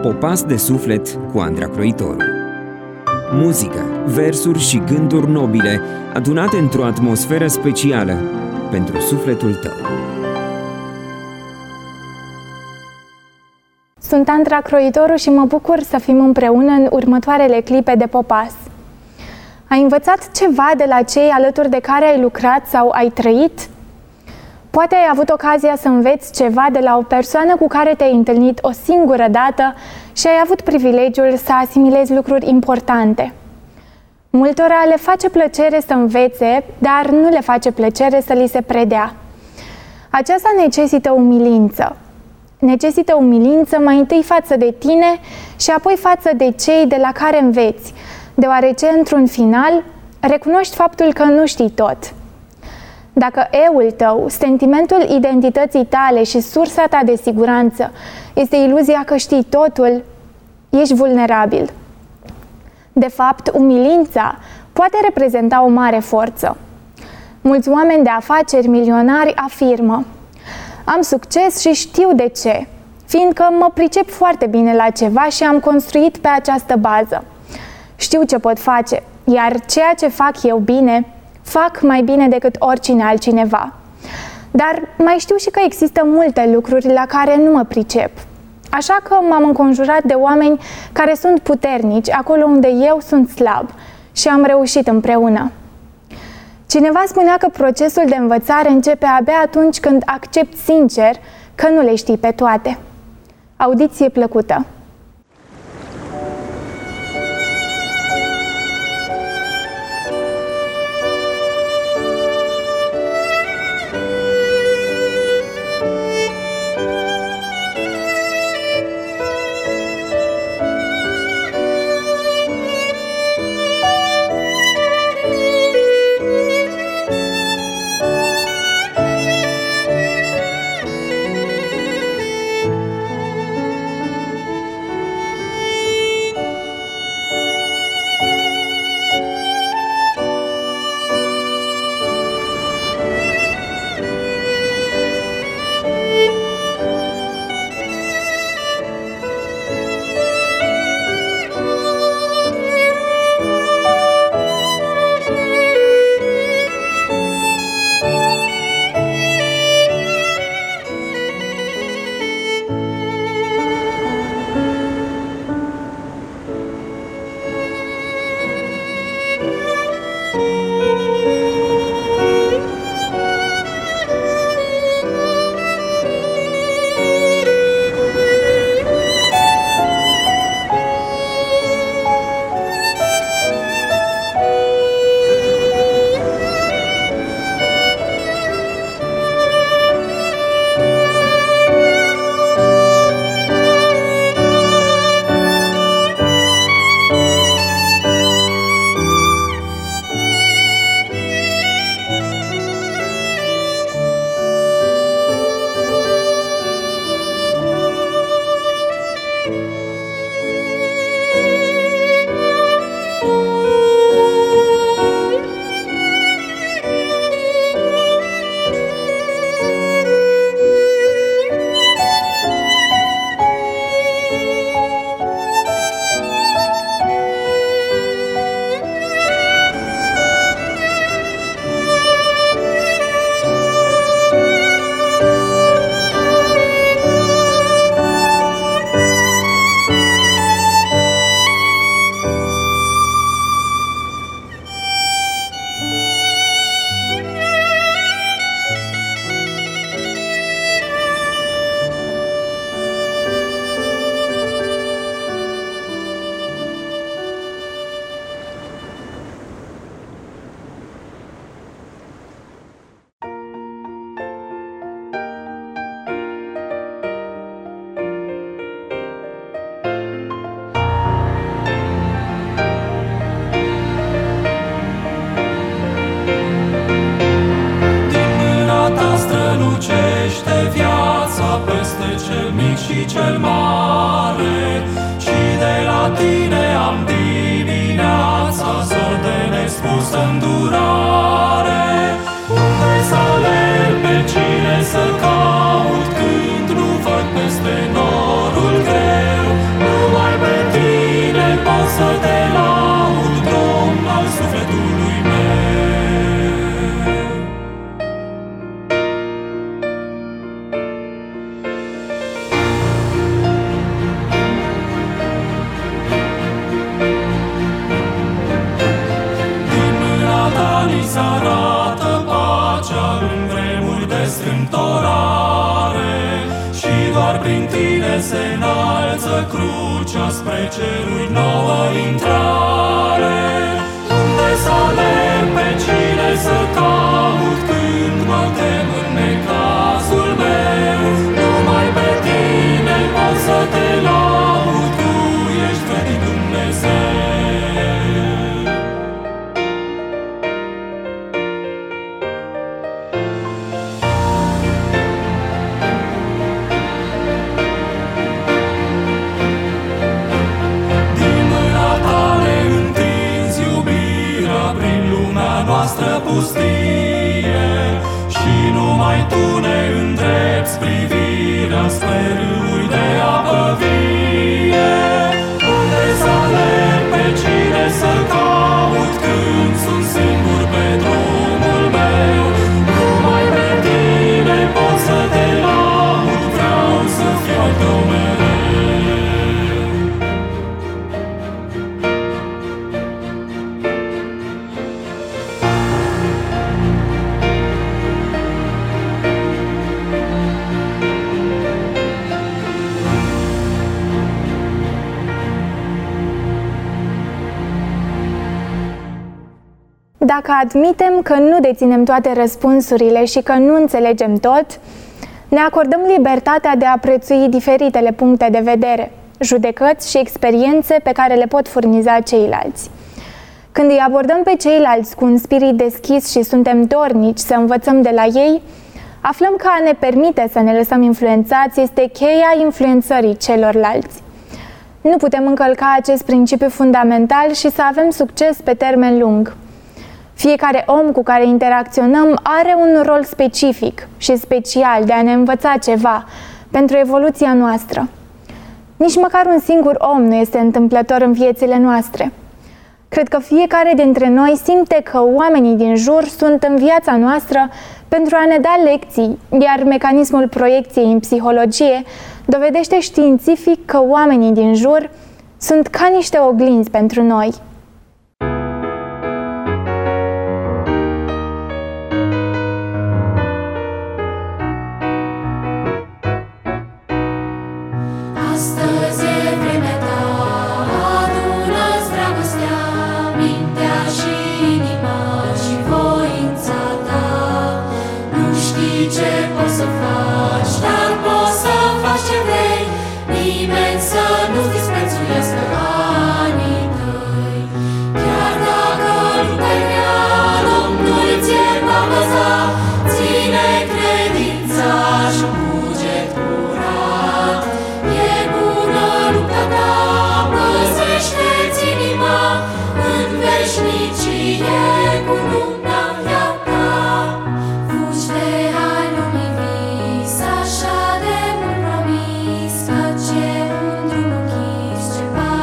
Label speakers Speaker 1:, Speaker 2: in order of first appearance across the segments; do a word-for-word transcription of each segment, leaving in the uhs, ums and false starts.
Speaker 1: Popas de suflet cu Andra Croitoru. Muzică, versuri și gânduri nobile adunate într-o atmosferă specială pentru sufletul tău.
Speaker 2: Sunt Andra Croitoru și mă bucur să fim împreună în următoarele clipe de Popas. Ai învățat ceva de la cei alături de care ai lucrat sau ai trăit? Poate ai avut ocazia să înveți ceva de la o persoană cu care te-ai întâlnit o singură dată și ai avut privilegiul să asimilezi lucruri importante. Multora le face plăcere să învețe, dar nu le face plăcere să li se predea. Aceasta necesită umilință. Necesită umilință mai întâi față de tine și apoi față de cei de la care înveți, deoarece, într-un final, recunoști faptul că nu știi tot. Dacă eul tău, sentimentul identității tale și sursa ta de siguranță este iluzia că știi totul, ești vulnerabil. De fapt, umilința poate reprezenta o mare forță. Mulți oameni de afaceri milionari afirmă: am succes și știu de ce, fiindcă mă pricep foarte bine la ceva și am construit pe această bază. Știu ce pot face, iar ceea ce fac eu bine, fac mai bine decât oricine altcineva. Dar mai știu și că există multe lucruri la care nu mă pricep. Așa că m-am înconjurat de oameni care sunt puternici acolo unde eu sunt slab și am reușit împreună. Cineva spunea că procesul de învățare începe abia atunci când accepti sincer că nu le știi pe toate. Audiție plăcută!
Speaker 3: înălță crucea spre ceruri, nouă intrare. Unde să aleg, pe cine să caut, când mă tem în necazul meu? Numai pe tine pot să te laud, tu ești vrednic Dumnezeu. Noastră pustie, și numai Tu ne îndrepți privirea spre râuri de apă vie. Unde să aleg, pe cine să caut, când sunt singur pe drumul meu? Numai pe Tine pot să te laud, vreau să fiu al Tău mereu.
Speaker 2: Dacă admitem că nu deținem toate răspunsurile și că nu înțelegem tot, ne acordăm libertatea de a prețui diferitele puncte de vedere, judecăți și experiențe pe care le pot furniza ceilalți. Când îi abordăm pe ceilalți cu un spirit deschis și suntem dornici să învățăm de la ei, aflăm că a ne permite să ne lăsăm influențați este cheia influențării celorlalți. Nu putem încălca acest principiu fundamental și să avem succes pe termen lung. Fiecare om cu care interacționăm are un rol specific și special de a ne învăța ceva pentru evoluția noastră. Nici măcar un singur om nu este întâmplător în viețile noastre. Cred că fiecare dintre noi simte că oamenii din jur sunt în viața noastră pentru a ne da lecții, iar mecanismul proiecției în psihologie dovedește științific că oamenii din jur sunt ca niște oglinzi pentru noi.
Speaker 4: Așa de mult promis că ce un drum închis, ce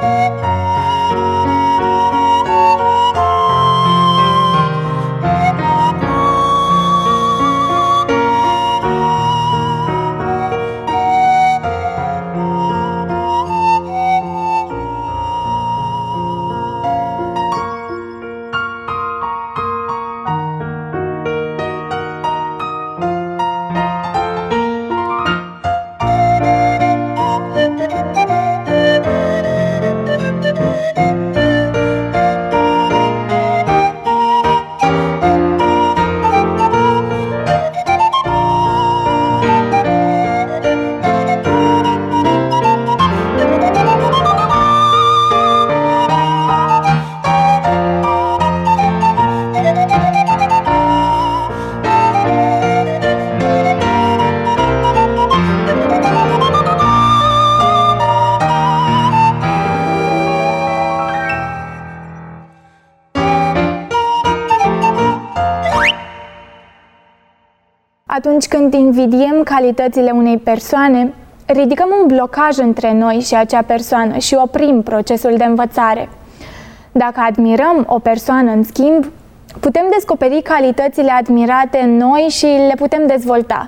Speaker 2: Atunci când invidiem calitățile unei persoane, ridicăm un blocaj între noi și acea persoană și oprim procesul de învățare. Dacă admirăm o persoană, în schimb, putem descoperi calitățile admirate în noi și le putem dezvolta.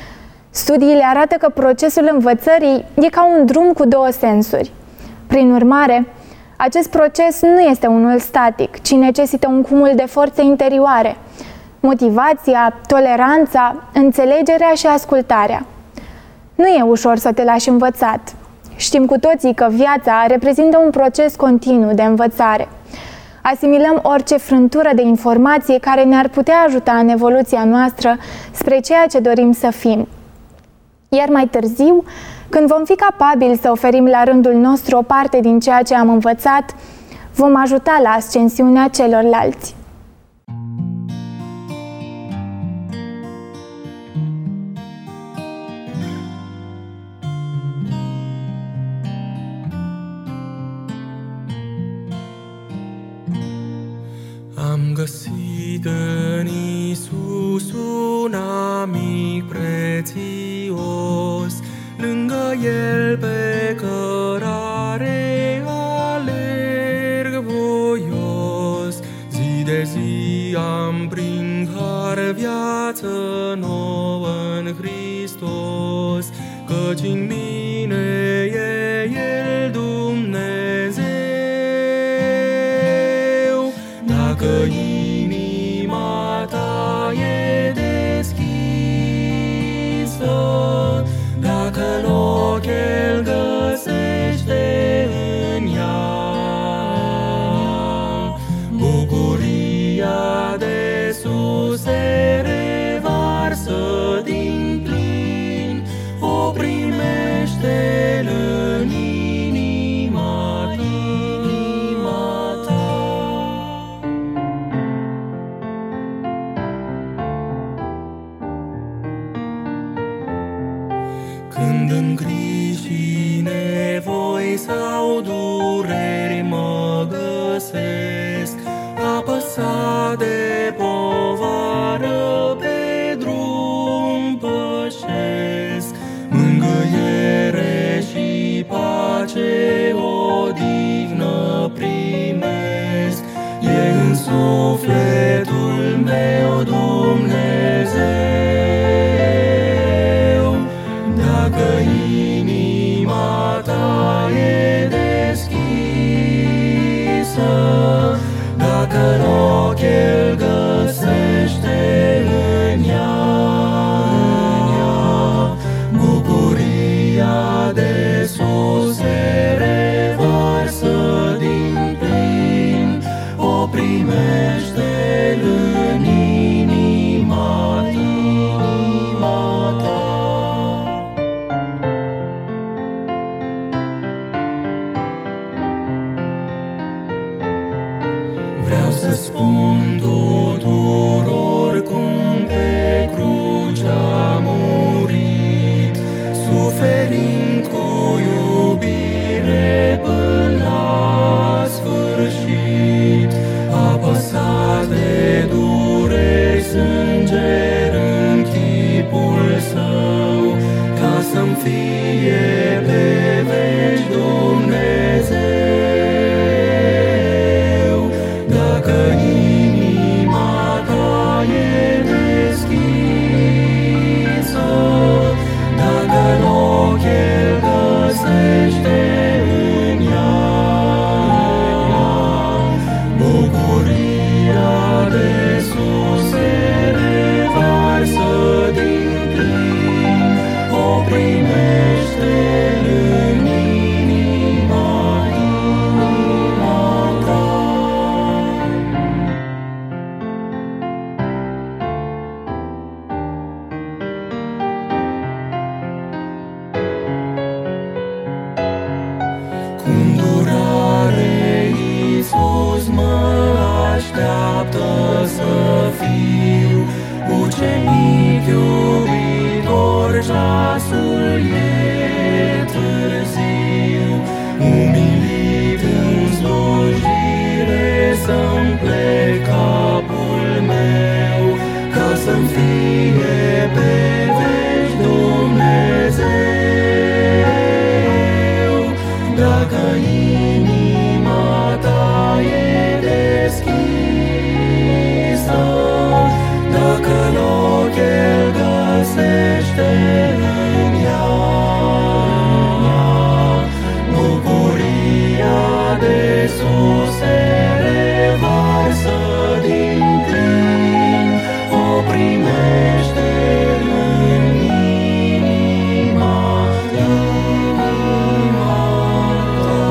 Speaker 2: Studiile arată că procesul învățării e ca un drum cu două sensuri. Prin urmare, acest proces nu este unul static, ci necesită un cumul de forțe interioare: motivația, toleranța, înțelegerea și ascultarea. Nu e ușor să te lași învățat. Știm cu toții că viața reprezintă un proces continuu de învățare. Asimilăm orice frântură de informație care ne-ar putea ajuta în evoluția noastră spre ceea ce dorim să fim. Iar mai târziu, când vom fi capabili să oferim la rândul nostru o parte din ceea ce am învățat, vom ajuta la ascensiunea celorlalți.
Speaker 3: Am găsit în Iisus un amic prețios, lângă El pe cărare alerg voios. Zi de zi am prin har viață nouă în Hristos, căci în mine e El Dumnezeu. Dacă inima ta e deschisă, dacă loc El găsește în ea, bucuria de sus se revarsă din plin, o primește în inima, inima ta. Când în griji și nevoi sau dureri mă găsesc, apăsat de povară pe drum pășesc, mângâiere și pace, odihnă primesc, e în sufletul meu Dumnezeu. Dacă inima ta e deschisă, dacă loc El găsește în ea, în ea, bucuria de sus se revarsă din plin, o primește în inima, inima ta. Vreau să spun tuturor cum pe cruce a murit, suferind cu iubire până la sfârșit, apăsat de dureri, sânger în chipul său, ca să-mi fie pe veci Dumnezeu. așteaptă să fiu ucenic iubitor, ceasul e târziu. Umilit în slujire să-mi plec capul meu, ca să-mi fie pe veci Dumnezeu. Dacă inima ta e deschisă, dacă loc El găsește în ea, bucuria de sus se revarsă din plin, o primește în inima, inima ta.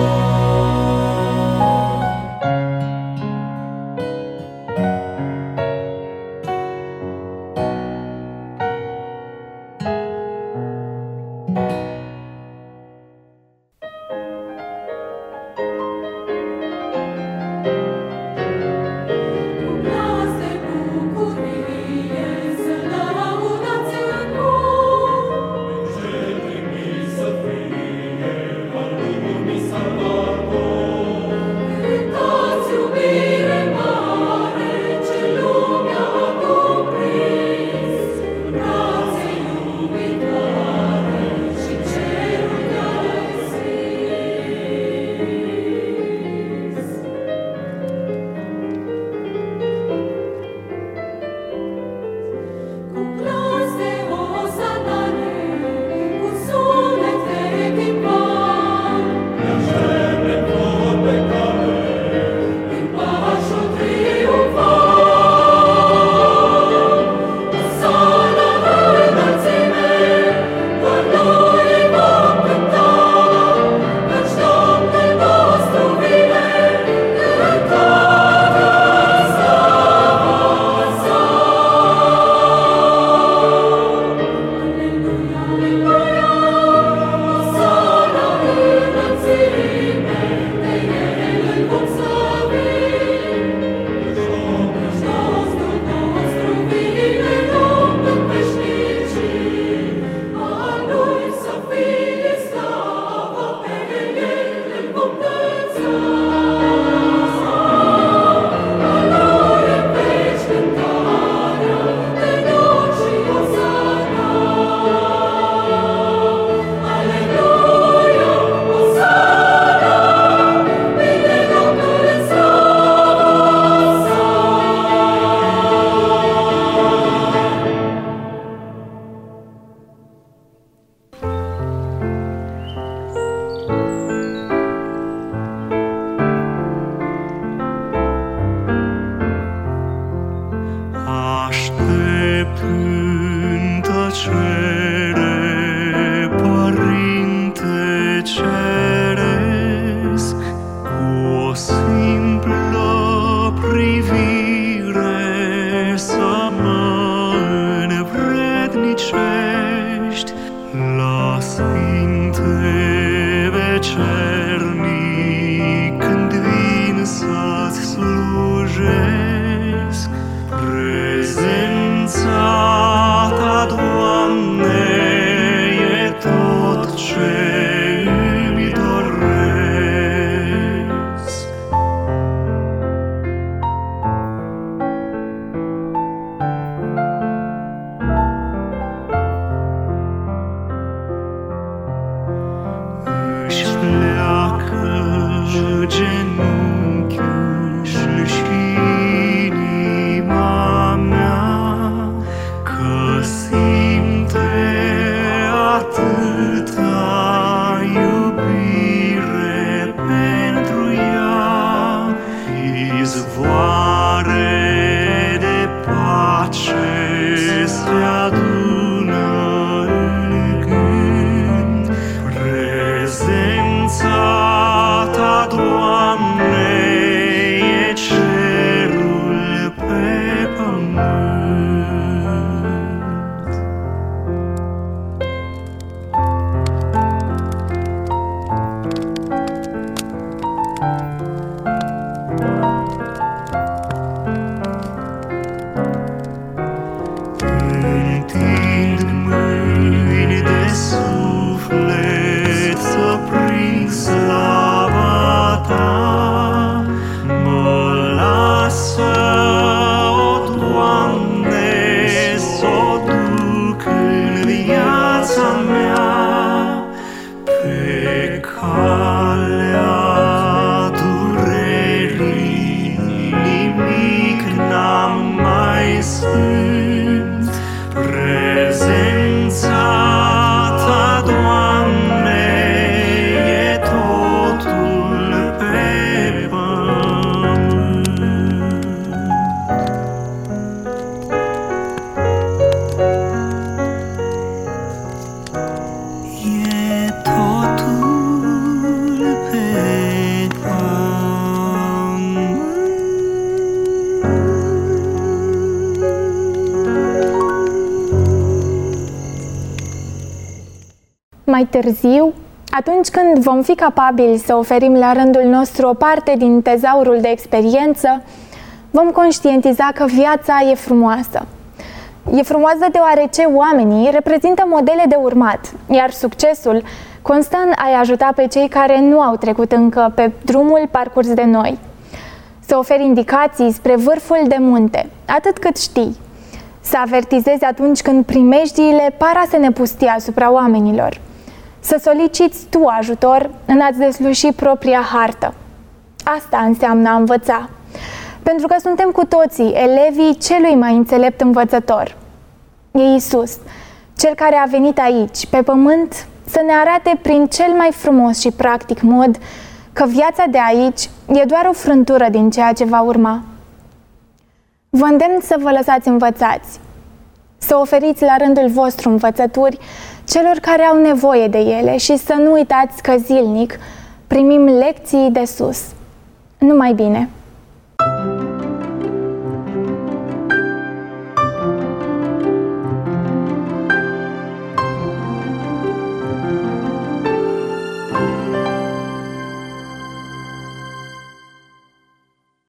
Speaker 4: Prezența ta, Doamne,
Speaker 2: mai târziu, atunci când vom fi capabili să oferim la rândul nostru o parte din tezaurul de experiență, vom conștientiza că viața e frumoasă. E frumoasă deoarece oamenii reprezintă modele de urmat, iar succesul constă în a-i ajuta pe cei care nu au trecut încă pe drumul parcurs de noi. Să oferi indicații spre vârful de munte, atât cât știi. Să avertizezi atunci când primejdiile par a se nepustia asupra oamenilor. Să soliciți tu ajutor în a-ți desluși propria hartă. Asta înseamnă a învăța. Pentru că suntem cu toții elevii celui mai înțelept învățător. E Iisus, Cel care a venit aici, pe pământ, să ne arate prin cel mai frumos și practic mod că viața de aici e doar o frântură din ceea ce va urma. Vă îndemn să vă lăsați învățați, să oferiți la rândul vostru învățături celor care au nevoie de ele și să nu uitați că zilnic primim lecții de sus. Numai bine!